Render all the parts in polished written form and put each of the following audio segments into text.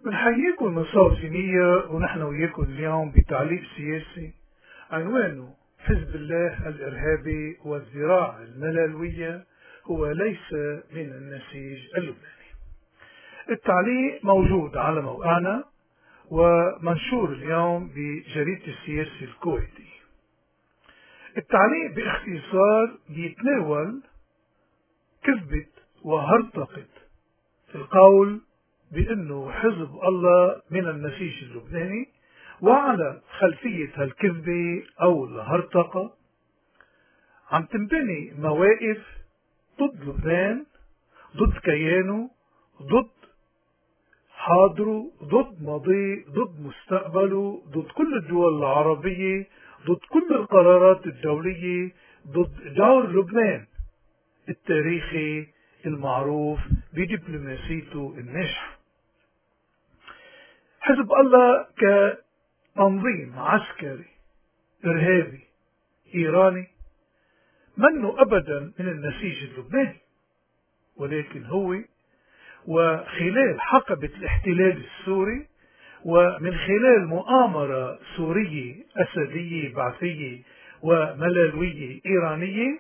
بنحييكم من صوت نية ونحن وياكم اليوم بتعليق سياسي عنوانه حزب الله الإرهابي والذراع الملالوية هو ليس من النسيج اللبناني. التعليق موجود على موقعنا ومنشور اليوم بجريدة السياسي الكويتي. التعليق باختصار بيتناول كذبة وهرطقة القول بأنه حزب الله من النسيج اللبناني، وعلى خلفية هالكذبة أو الهرطقة عم تنبني مواقف ضد لبنان، ضد كيانه، ضد حاضره، ضد ماضيه، ضد مستقبله، ضد كل الدول العربية، ضد كل القرارات الدولية، ضد دور لبنان التاريخي المعروف بدبلوماسيته الناجحة. حزب الله كتنظيم عسكري إرهابي إيراني منه أبدا من النسيج اللبناني، ولكن هو وخلال حقبة الاحتلال السوري ومن خلال مؤامرة سورية أسدية بعثية وملالوية إيرانية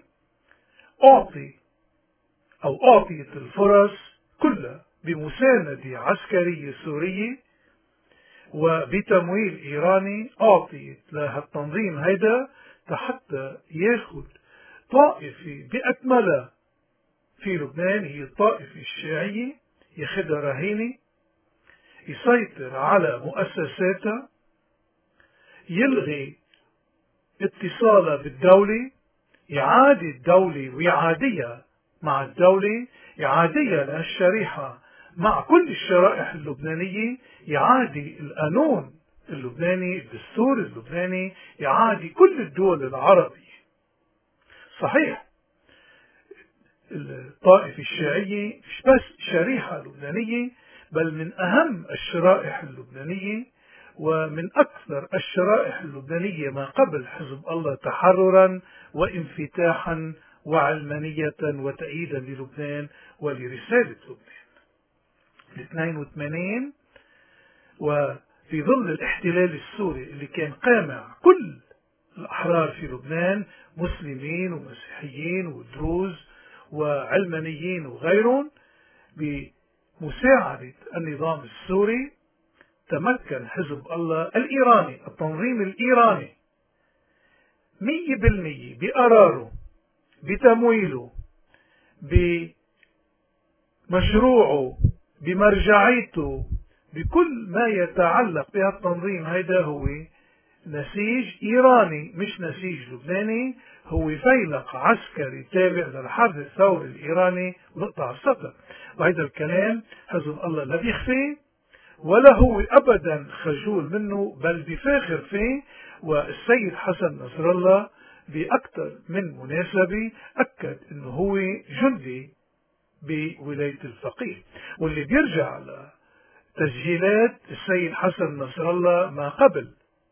أعطيت الفرص كلها بمساندة عسكرية سورية وبتمويل إيراني أعطيت لهالتنظيم هيدا حتى ياخد طائفة بأكملها في لبنان، هي الطائفة الشيعية، ياخدها رهينة، يسيطر على مؤسساتها، يلغي اتصالها بالدولة، يعادي الدولة ويعاديها مع الدولة، يعاديها لهالشريحة مع كل الشرائح اللبنانية، يعادي القانون اللبناني، الدستور اللبناني، يعادي كل الدول العربية. صحيح الطائفة الشيعية مش بس شريحة لبنانية، بل من أهم الشرائح اللبنانية ومن أكثر الشرائح اللبنانية ما قبل حزب الله تحررا وانفتاحا وعلمانية وتأييدا للبنان ولرسالة لبنان. ال 82 وفي ظل الاحتلال السوري اللي كان قامع كل الأحرار في لبنان، مسلمين ومسيحيين ودروز وعلمانيين وغيرهم، بمساعدة النظام السوري تمكن حزب الله الإيراني، التنظيم الإيراني 100% بقراره، بتمويله، بمشروعه، بمرجعيته، بكل ما يتعلق بهالتنظيم هيدا هو نسيج إيراني مش نسيج لبناني، هو فيلق عسكري تابع للحرب الثوري الإيراني ونقطع السطر. وهذا الكلام حزب الله لا بيخفيه ولا هو أبدا خجول منه، بل بفاخر فيه. والسيد حسن نصر الله بأكثر من مناسبة أكد أنه هو جندي بولاية الفقيه، واللي بيرجع لتسجيلات السيد حسن نصر الله ما قبل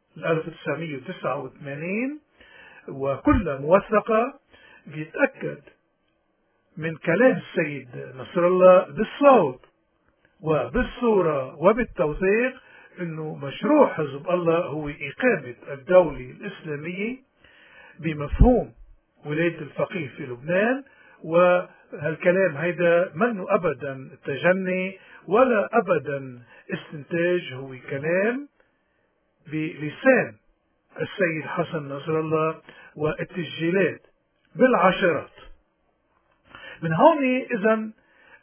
1989 وكلها موثقة، بيتأكد من كلام السيد نصر الله بالصوت وبالصورة وبالتوثيق أنه مشروع حزب الله هو إقامة الدولة الإسلامية بمفهوم ولاية الفقيه في لبنان. وهالكلام هيدا منه أبدا تجني ولا أبدا استنتاج، هو كلام بلسان السيد حسن نصر الله والتسجيلات بالعشرات. من هون إذن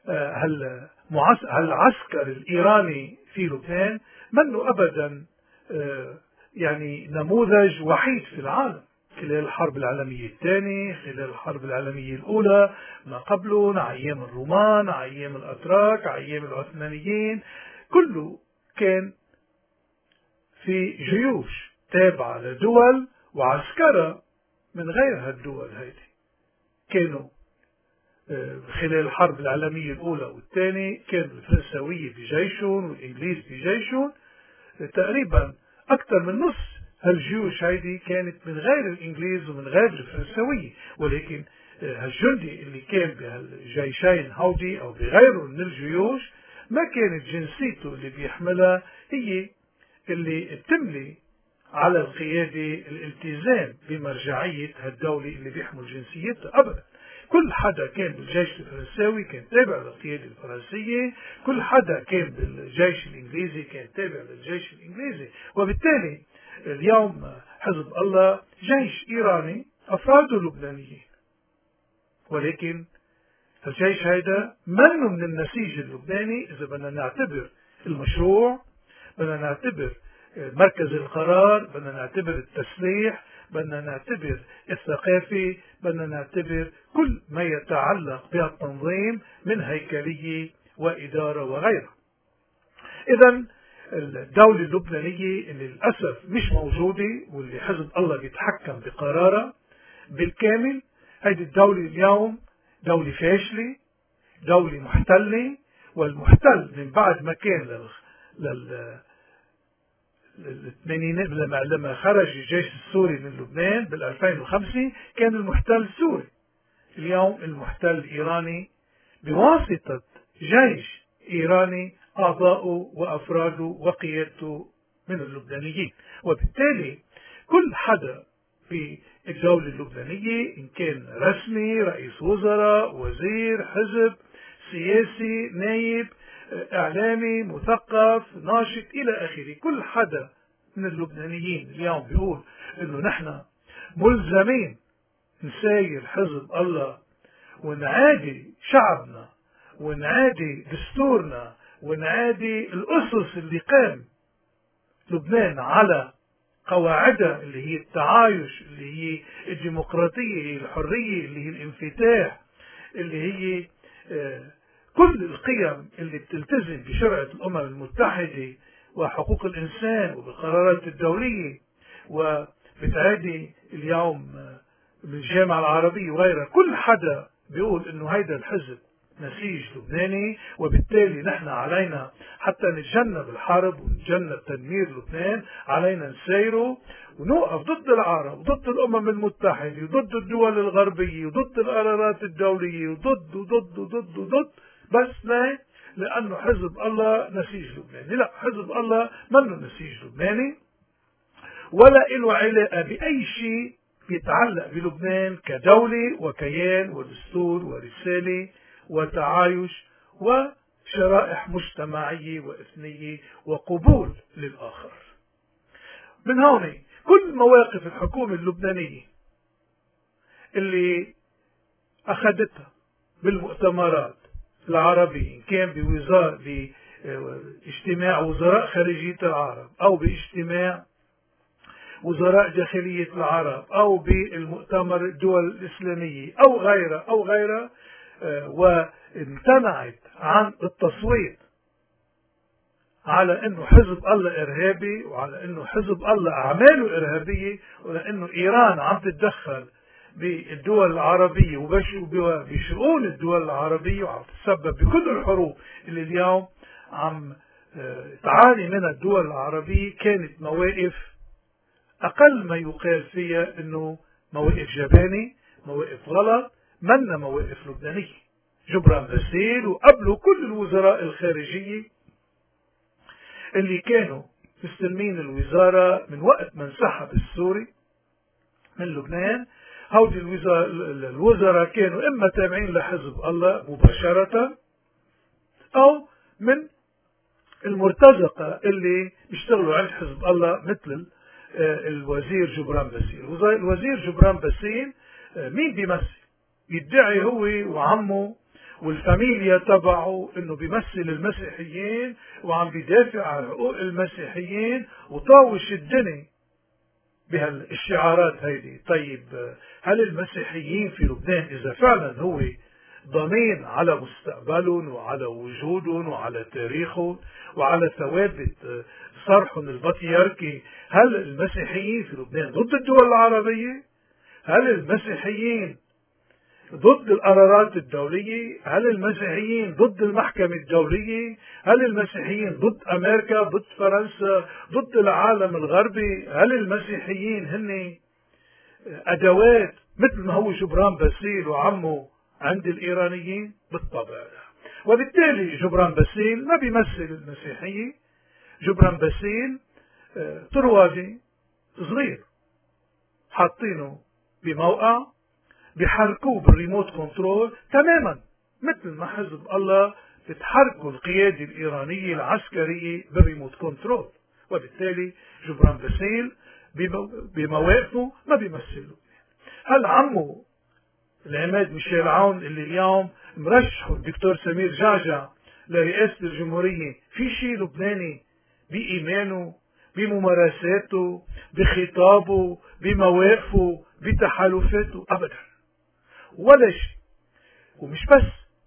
هالعسكر الإيراني في لبنان منه أبدا يعني نموذج وحيد في العالم. خلال الحرب العالمية الثانية، خلال الحرب العالمية الأولى، ما قبله، أيام الرومان، أيام الأتراك، أيام العثمانيين، كله كان في جيوش تابعة لدول وعسكرة من غير هالدول هيدي. كانوا خلال الحرب العالمية الأولى والثانية كانوا الفرنساوية بجيشهم والإنجليز بجيشهم، تقريبا أكثر من نصف هالجيوش هيدي كانت من غير الإنجليز ومن غير الفرنساوية. ولكن هالجندي اللي كان بهالجيشين هودي أو بغيره من الجيوش ما كانت جنسيته اللي بيحملها هي اللي بتملي على القيادة الالتزام بمرجعية هالدولة اللي بيحمل جنسيتها أبدا. كل حدا كان بالجيش الفرنساوي كان تابع للقيادة الفرنسية، كل حدا كان بالجيش الإنجليزي كان تابع للجيش الإنجليزي. وبالتالي اليوم حزب الله جيش إيراني أفراده لبنانيين، ولكن الجيش هيدا منه من النسيج اللبناني. إذا بدنا نعتبر المشروع، بدنا نعتبر مركز القرار، بدنا نعتبر التسليح، بدنا نعتبر الثقافة، بدنا نعتبر كل ما يتعلق بالتنظيم من هيكلية وإدارة وغيرها. إذا الدولة اللبنانية اللي للأسف مش موجودة واللي حزب الله بيتحكم بقرارها بالكامل، هذه الدولة اليوم دولة فاشلة، دولة محتلة. والمحتل من بعد ما كان الثمانينات لما خرج الجيش السوري من لبنان بال2005 كان المحتل سوري. اليوم المحتل إيراني بواسطة جيش إيراني أعضاؤه وأفراده وقيادته من اللبنانيين. وبالتالي كل حدا في الدولة اللبنانية إن كان رسمي، رئيس وزراء، وزير، حزب سياسي، نايب، إعلامي، مثقف، ناشط إلى آخره، كل حدا من اللبنانيين اليوم بيقول إنه نحن ملزمين نساير حزب الله ونعادي شعبنا ونعادي دستورنا ونعادي الأسس اللي قام لبنان على قواعدها، اللي هي التعايش، اللي هي الديمقراطية، اللي هي الحرية، اللي هي الانفتاح، اللي هي كل القيم اللي بتلتزم بشرعة الأمم المتحدة وحقوق الإنسان وبالقرارات الدولية وبتعادي اليوم بالجامعة العربية وغيرها. كل حدا بيقول إنه هيدا الحزب نسيج لبناني، وبالتالي نحن علينا حتى نتجنب الحرب ونتجنب تدمير لبنان علينا نسيره ونوقف ضد العرب وضد الأمم المتحدة وضد الدول الغربية وضد القرارات الدولية وضد وضد وضد وضد. بس ليه؟ لأنه حزب الله نسيج لبناني. لا، حزب الله منه نسيج لبناني ولا له علاقة بأي شيء يتعلق بلبنان كدولة وكيان ودستور ورسالة وتعايش وشرائح مجتمعية وإثنية وقبول للآخر. من هون كل مواقف الحكومة اللبنانية اللي أخذتها بالمؤتمرات العربية، كان باجتماع وزراء خارجية العرب أو باجتماع وزراء داخلية العرب أو بالمؤتمر الدول الإسلامية أو غيرها وامتنعت عن التصويت على انه حزب الله ارهابي وعلى انه حزب الله اعماله ارهابية وعلى انه ايران عم تتدخل بالدول العربية وبشؤون الدول العربية وعم تتسبب بكل الحروب اللي اليوم عم تعاني منها الدول العربية. كانت مواقف اقل ما يقال فيها انه مواقف جبانة، مواقف غلط، منا مواقف لبنانية. جبران باسيل وقبله كل الوزراء الخارجية اللي كانوا مستلمين الوزارة من وقت ما انسحب السوري من لبنان، هودي الوزراء كانوا إما تابعين لحزب الله مباشرة أو من المرتزقة اللي بيشتغلوا عند حزب الله مثل الوزير جبران باسيل. الوزير جبران باسيل مين بيمثل؟ يدعي هو وعمه والفاميليا تبعه انه بيمثل المسيحيين وعم بيدافع عن حقوق المسيحيين وطاوش الدنيا بهالشعارات هيدي. طيب هل المسيحيين في لبنان اذا فعلا هو ضامن على مستقبلهم وعلى وجودهم وعلى تاريخهم وعلى ثوابت صرحهم البطريركي، هل المسيحيين في لبنان ضد الدول العربية؟ هل المسيحيين ضد القرارات الدولية؟ هل المسيحيين ضد المحكمة الدولية؟ هل المسيحيين ضد أمريكا، ضد فرنسا، ضد العالم الغربي؟ هل المسيحيين هن مثل ما هو جبران باسيل وعمه عند الإيرانيين؟ بالطبع لا. وبالتالي جبران باسيل ما بيمثل المسيحية. جبران باسيل طروادي صغير حاطينه بموقع بيحركوه بالريموت كنترول تماما مثل ما حزب الله بتحركوا القيادة الإيرانية العسكرية بالريموت كنترول. وبالتالي جبران باسيل بمواقفه ما بيمثله. هل عمه العماد ميشيل عون اللي اليوم مرشحه الدكتور سمير جعجع لرئاسة الجمهورية في شيء لبناني بإيمانه بممارساته بخطابه بمواقفه بتحالفاته؟ أبدا ولا شيء. ومش بس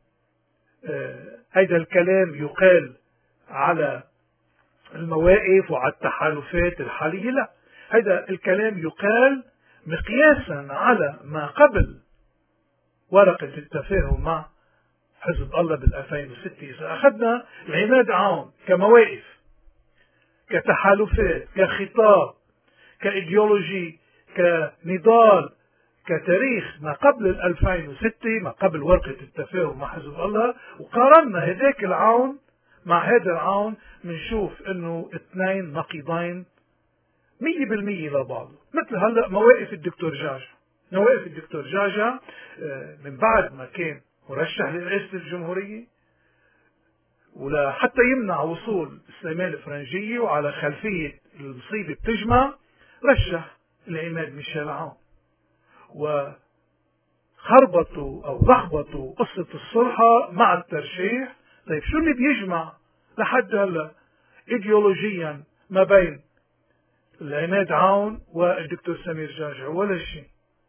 هيدا الكلام يقال على المواقف وعلى التحالفات الحالية، لا، هيدا الكلام يقال مقياسا على ما قبل ورقة التفاهم مع حزب الله بال2006. إذا أخذنا العماد عون كمواقف كتحالفات كخطاب كإيديولوجي كنضال كتاريخ ما قبل 2006 ما قبل ورقة التفاهم مع حزب الله، وقارنا هذاك العون مع هذا العون، منشوف انه اثنين نقيضين 100% لبعض. مثل هلا مواقف الدكتور جعجع. مواقف الدكتور جعجع من بعد ما كان مرشح لرئاسة الجمهورية وحتى يمنع وصول السلمان الفرنجية وعلى خلفية المصيبة بتجمع، رشح العماد ميشيل عون وخربطوا أو لخبطوا قصة الصلحة مع الترشيح. طيب شو اللي بيجمع لحد هلا ايديولوجيا ما بين العماد عون والدكتور سمير جعجع؟ ولا شيء.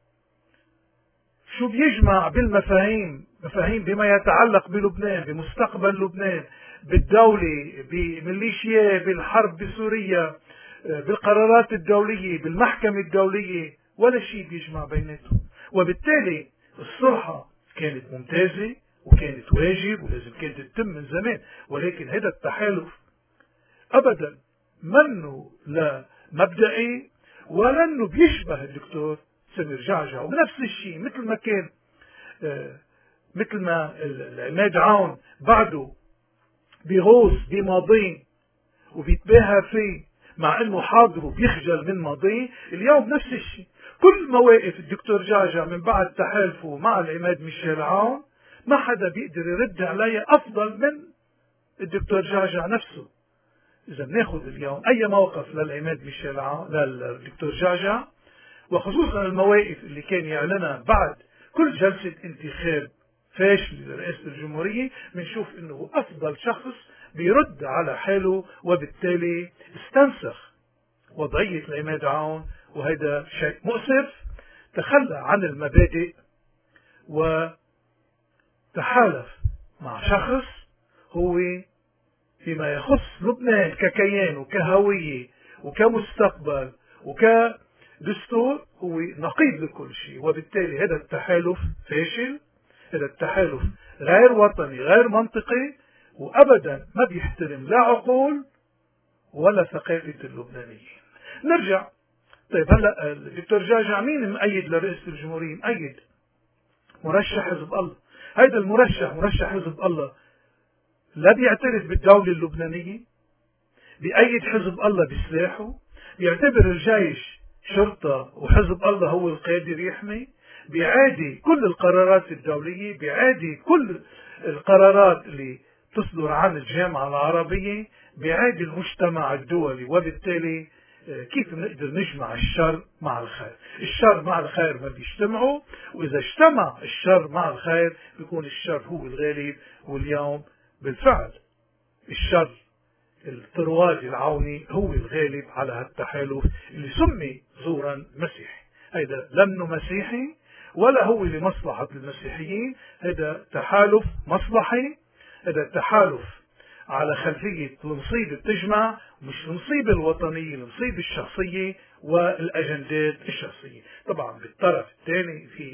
شو بيجمع بالمفاهيم؟ مفاهيم بما يتعلق بلبنان، بمستقبل لبنان، بالدولة، بميليشيا، بالحرب بسوريا، بالقرارات الدولية، بالمحكمة الدولية. ولا شيء بيجمع بيناتهم. وبالتالي الصلحة كانت ممتازة وكانت واجب ولازم كانت تتم من زمان، ولكن هذا التحالف أبدا منه لا مبدئي ولا انه بيشبه الدكتور سمير جعجع. ونفس الشيء مثل ما كان مثل ما العماد عون بعده بيغوص بماضيه وبيتباهى فيه مع انه حاضره بيخجل من ماضيه، اليوم نفس الشيء. كل مواقف الدكتور جعجع من بعد تحالفه مع العماد ميشيل عون ما حدا بيقدر يرد عليها افضل من الدكتور جعجع نفسه. اذا بناخذ اليوم اي موقف للعماد ميشيل عون للدكتور جعجع، وخصوصا المواقف اللي كان يعلنها بعد كل جلسة انتخاب فاشل لرئاسة الجمهورية، بنشوف انه افضل شخص بيرد على حاله، وبالتالي استنسخ وضعية العماد عون. وهذا شيء مؤسف. تخلى عن المبادئ وتحالف مع شخص هو فيما يخص لبنان ككيان وكهوية وكمستقبل وكدستور هو نقيض لكل شيء. وبالتالي هذا التحالف فاشل، هذا التحالف غير وطني غير منطقي، وأبدا ما بيحترم لا عقول ولا ثقافة اللبنانيين. نرجع. طيب هلا الدكتور جعجع مين مؤيد لرئاسة الجمهورية؟ مؤيد مرشح حزب الله. هيدا المرشح مرشح حزب الله لا بيعترف بالدولة اللبنانية، بيأيد حزب الله بسلاحه، بيعتبر الجيش شرطة وحزب الله هو القادر يحمي، بيعادي كل القرارات الدولية، بيعادي كل القرارات اللي تصدر عن الجامعة العربية، بيعادي المجتمع الدولي. وبالتالي كيف نقدر نجمع الشر مع الخير؟ الشر مع الخير ما بيجتمعوا، وإذا اجتمع الشر مع الخير بيكون الشر هو الغالب. واليوم بالفعل الشر الطروادي العوني هو الغالب على هالتحالف اللي سمي زورا مسيحي. هذا لمنه مسيحي ولا هو لمصلحة المسيحيين، هذا تحالف مصلحي، هذا تحالف على خلفية المصيبة بتجمع، مش المصيبة الوطنية، المصيبة الشخصية والأجندات الشخصية. طبعا بالطرف الثاني في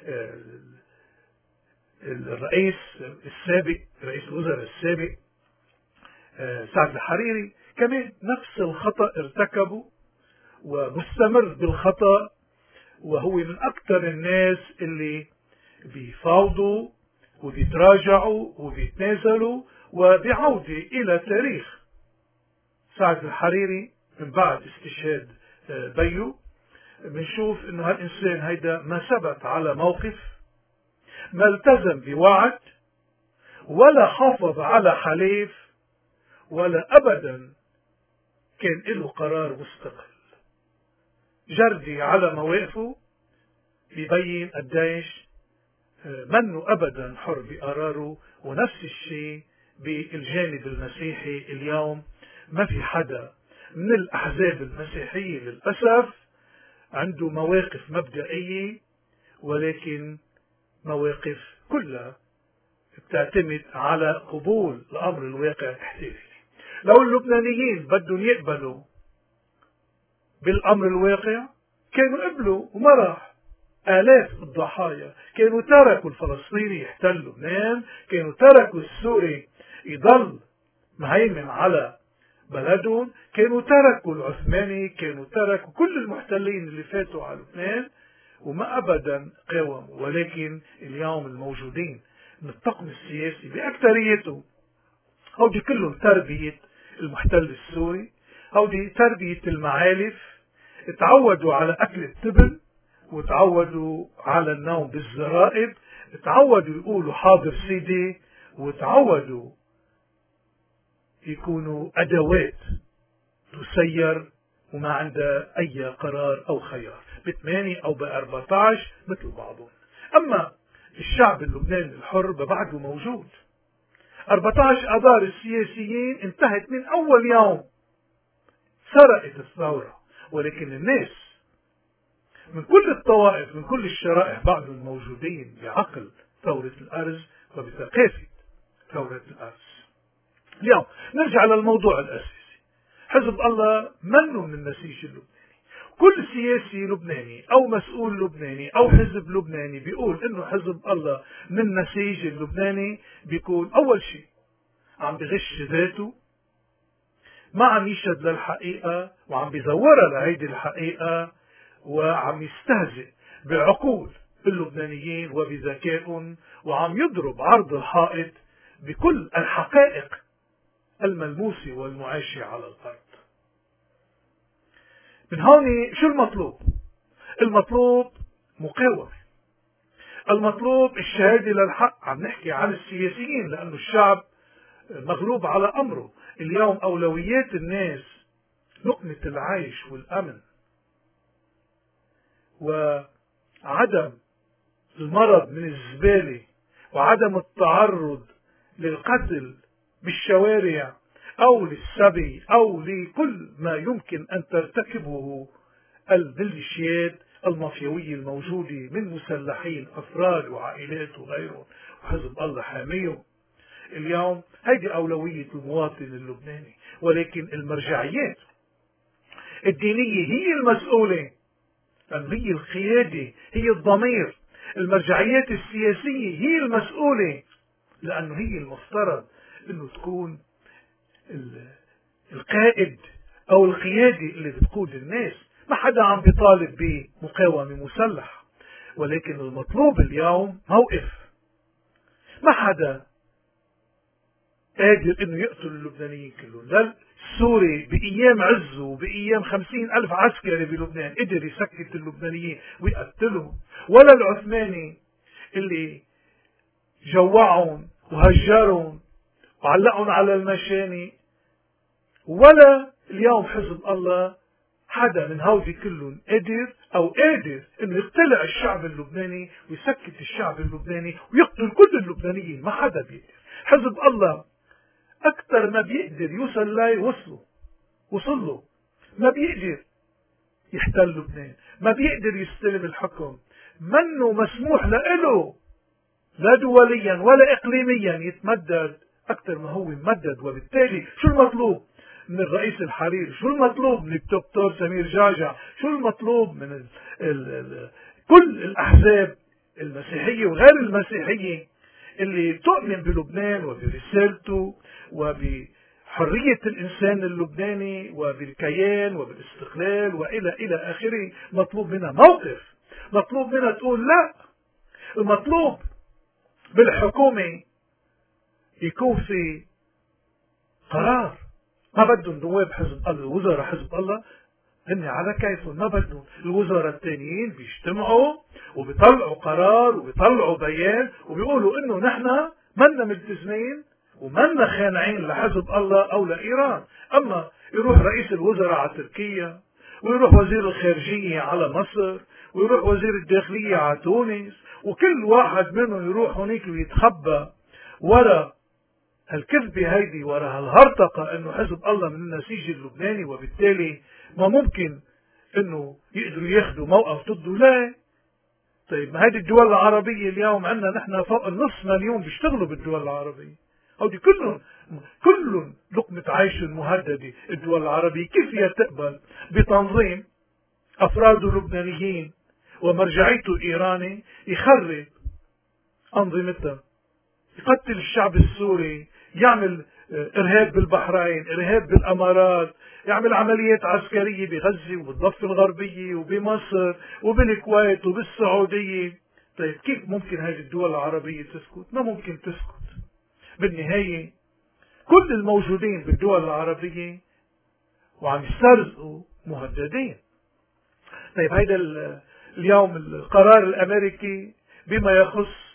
الرئيس السابق، رئيس الوزراء السابق سعد الحريري، كمان نفس الخطأ ارتكبه ومستمر بالخطأ، وهو من أكثر الناس اللي بيفاوضوا وبيتراجعوا وبيتنازلوا وبعودة إلى تاريخ سعد الحريري من بعد استشهاد بيو. بنشوف انه هالإنسان هيدا ما ثبت على موقف، ما التزم بوعد، ولا حافظ على حليف، ولا أبدا كان له قرار مستقل. جردي على مواقفه بيبين قديش منه أبدا حر بقراره. ونفس الشيء بالجانب المسيحي اليوم، ما في حدا من الأحزاب المسيحية للأسف عنده مواقف مبدئية، ولكن مواقف كلها بتعتمد على قبول الأمر الواقع التحتيفي. لو اللبنانيين بدهم يقبلوا بالأمر الواقع كانوا قبلوا وما راح. آلاف الضحايا كانوا تركوا الفلسطيني يحتل لبنان، كانوا تركوا السوري يضل مهيمن على بلدهم، كانوا تركوا العثماني، كانوا تركوا كل المحتلين اللي فاتوا على لبنان وما أبدا قاوموا. ولكن اليوم الموجودين من الطقم السياسي بأكثريته هودي كلهم تربية المحتل السوري، هودي تربية المعالف، تعودوا على أكل التبن وتعودوا على النوم بالزرائب، تعودوا يقولوا حاضر سيدي، وتعودوا يكونوا أدوات تسير وما عندها أي قرار أو خيار، ب8 أو ب14 مثل بعضهم. أما الشعب اللبناني الحر بعده موجود. 14 أذار السياسيين انتهت من أول يوم سرقت الثورة، ولكن الناس من كل الطوائف من كل الشرائح بعضهم موجودين بعقل ثورة الأرز وبثقافة ثورة الأرز. اليوم نرجع للموضوع الأساسي. حزب الله منه من النسيج اللبناني. كل سياسي لبناني أو مسؤول لبناني أو حزب لبناني بيقول إنه حزب الله من النسيج اللبناني، بيكون أول شيء عم بغش ذاته، ما عم يشهد للحقيقة وعم بيزورها لهيدي الحقيقة، وعم يستهزئ بعقول اللبنانيين وبذكائهم، وعم يضرب عرض الحائط بكل الحقائق الملموسة والمعاشة على الأرض. من هون شو المطلوب؟ المطلوب مقاومة، المطلوب الشهادة للحق. عم نحكي عن السياسيين لأنه الشعب مغلوب على أمره. اليوم أولويات الناس لقمة العيش والأمن وعدم المرض من الزبالة وعدم التعرض للقتل بالشوارع أو للسبي أو لكل ما يمكن أن ترتكبه الميليشيات المافيوية الموجودة من مسلحين أفراد وعائلات وغيرهم، وحزب الله حاميهم. اليوم هيدي أولوية المواطن اللبناني، ولكن المرجعيات الدينية هي المسؤولة، هي القيادة، هي الضمير. المرجعيات السياسية هي المسؤولة، لأنه هي المفترض أنه تكون القائد أو القيادة اللي بتقود الناس. ما حدا عم بيطالب بمقاومة مسلح، ولكن المطلوب اليوم موقف. ما حدا قادر انه يقتل اللبنانيين كلهم. لا السوري بأيام عزه وبأيام 50,000 عسكري بلبنان قدر يسكت اللبنانيين ويقتلهم، ولا العثماني اللي جوعهم وهجرهم وعلقهم على المشاني، ولا اليوم حزب الله. حدا من هودي كلهم قدر أو قادر انه يقتلع الشعب اللبناني ويسكت الشعب اللبناني ويقتل كل اللبنانيين. ما حدا بيقدر. حزب الله أكثر ما بيقدر يوصل لا وصل له. ما بيقدر يحتل لبنان، ما بيقدر يستلم الحكم. منه مسموح له لا دوليا ولا إقليميا يتمدد أكثر ما هو ممدد. وبالتالي شو المطلوب من الرئيس الحريري؟ شو المطلوب من الدكتور سمير جعجع؟ شو المطلوب من كل الأحزاب المسيحية وغير المسيحية اللي تؤمن بلبنان وبرسالته وبحرية الإنسان اللبناني وبالكيان وبالاستقلال إلى آخره؟ مطلوب منها موقف، مطلوب منها تقول لا. المطلوب بالحكومة يكون في قرار، ما بدهم نواب حزب الله وزراء حزب الله، هن على كيفهم ما بدهم. الوزراء التانيين بيجتمعوا وبيطلعوا قرار وبيطلعوا بيان وبيقولوا انه نحن منا ملتزمين ومنا خانعين لحزب الله او لايران. اما يروح رئيس الوزراء على تركيا، ويروح وزير الخارجية على مصر، ويروح وزير الداخلية على تونس، وكل واحد منهم يروح هونيك ويتخبى ورا هالكذبة هيدي، ورا هالهرطقة انه حزب الله من النسيج اللبناني وبالتالي ما ممكن انه يقدروا ياخذوا موقف ضده. لا، طيب ما هذه الدول العربية اليوم عندنا نحن فوق النص مليون بيشتغلوا بالدول العربية، هودي كلهم لقمة عيش مهددة. الدول العربية كيف هي تقبل بتنظيم أفراده لبنانيين ومرجعيته إيراني يخرب أنظمتها، يقتل الشعب السوري، يعمل إرهاب بالبحرين، إرهاب بالأمارات، يعمل عمليات عسكرية بغزة وبالضفة الغربية وبمصر وبالكويت وبالسعودية. طيب كيف ممكن هذه الدول العربية تسكت؟ ما ممكن تسكت. بالنهاية كل الموجودين بالدول العربية وعم يسترزقوا مهددين. طيب هيدا اليوم القرار الأمريكي بما يخص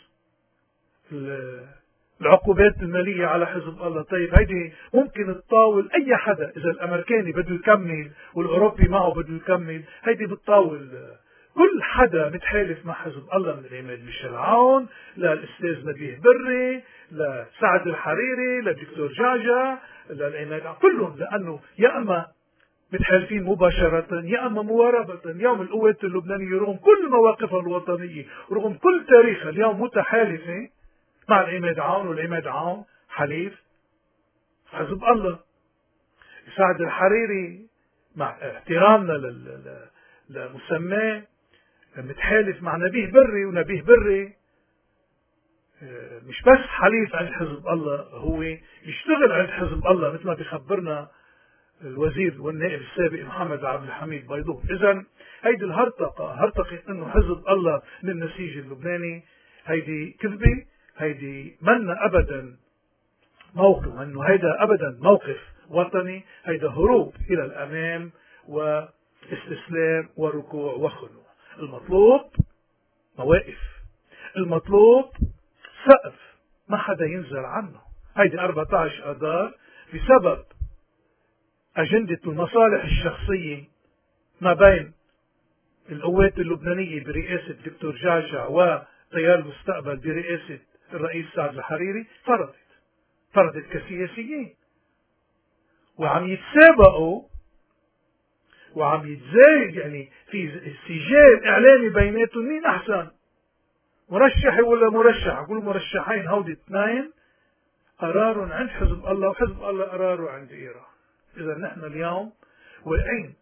العقوبات المالية على حزب الله، طيب هيدي ممكن تطاول أي حدا. إذا الأمريكاني بده يكمل والأوروبي معه بده يكمل، هيدي بتطاول كل حدا متحالف مع حزب الله، من العماد ميشيل عون للأستاذ نبيه بري لسعد الحريري للدكتور جعجع للعماد، كلهم، لأنه يا أما متحالفين مباشرة يا أما مواربة. اليوم القوات اللبنانية رغم كل مواقفها الوطنية ورغم كل تاريخها اليوم متحالفة مع العماد عون، والعماد عون حليف حزب الله. سعد الحريري مع احترامنا لمسماه متحالف مع نبيه بري، ونبيه بري مش بس حليف عند حزب الله، هو يشتغل عند حزب الله مثل ما بيخبرنا الوزير والنائب السابق محمد عبد الحميد بيضون. إذن هيدي هرطقة انه حزب الله من النسيج اللبناني، هيدي كذبة، هيدي منا ابدا موقف، انه هيدا ابدا موقف وطني، هيدا هروب الى الامام واستسلام وركوع وخنوع. المطلوب مواقف، المطلوب سقف ما حدا ينزل عنه. هيدي 14 اذار بسبب أجندة المصالح الشخصية ما بين القوات اللبنانية برئاسة الدكتور جعجع وتيار المستقبل برئاسة الرئيس سعد الحريري، فرضت كسياسيين، وعم يتسابقوا وعم يتزايد، يعني في سجال إعلامي بيناتهم مين أحسن، مرشحي ولا مرشح. أقول مرشحين، هودي اثنين قرارهم عند حزب الله وحزب الله قراره عند إيران. إذا نحن اليوم واقعين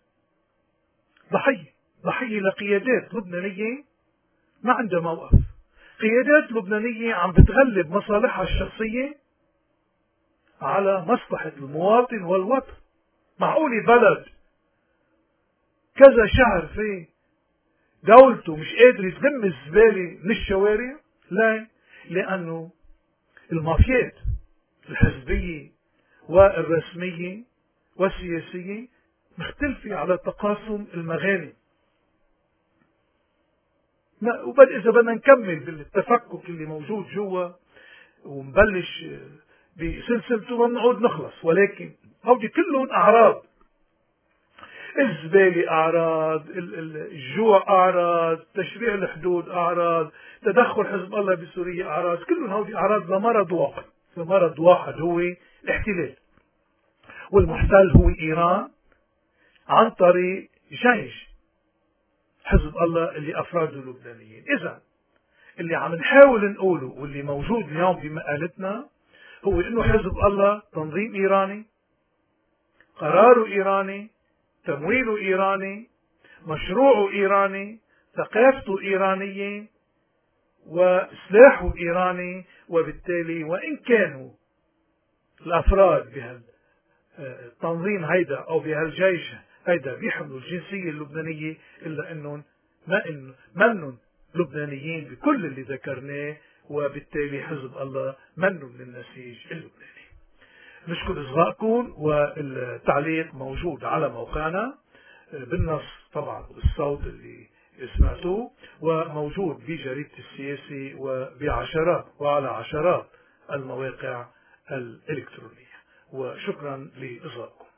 ضحية لقيادات لبنانية ما عندها موقف، قيادات لبنانية عم بتغلب مصالحها الشخصية على مصلحة المواطن والوطن. معقولة بلد كذا شهر في دولته مش قادر يلم الزبالة من الشوارع؟ لا، لأنه المافيات الحزبية والرسمية والسياسية مختلفة على تقاسم المغانم. إذا بدنا نكمل بالتفكك اللي موجود جوا ونبلش بسلسلته ما بنعود نخلص، ولكن هودي كلهم أعراض. الزبالة أعراض، الجوع أعراض، تشريع الحدود أعراض، تدخل حزب الله بسوريا أعراض، كلهم هودي أعراض لمرض واحد هو الاحتلال. والمحتل هو إيران عن طريق جيش حزب الله اللي أفراده اللبنانيين. إذا اللي عم نحاول نقوله واللي موجود اليوم بمقالتنا هو إنه حزب الله تنظيم إيراني، قراره إيراني، تمويله إيراني، مشروعه إيراني، ثقافته إيرانية، وسلاحه إيراني. وبالتالي وإن كانوا الأفراد بهالتنظيم هيدا أو بهالجيش هيدا بيحملوا الجنسية اللبنانية، إلا إنهم منهم لبنانيين بكل اللي ذكرناه، وبالتالي حزب الله منه من النسيج اللبناني. نشكر إصغائكم، والتعليق موجود على موقعنا بالنص طبعا بالصوت اللي سمعتوه، وموجود بجريدة السياسي وبعشرات وعلى عشرات المواقع الإلكترونية. وشكرا لإصغائكم.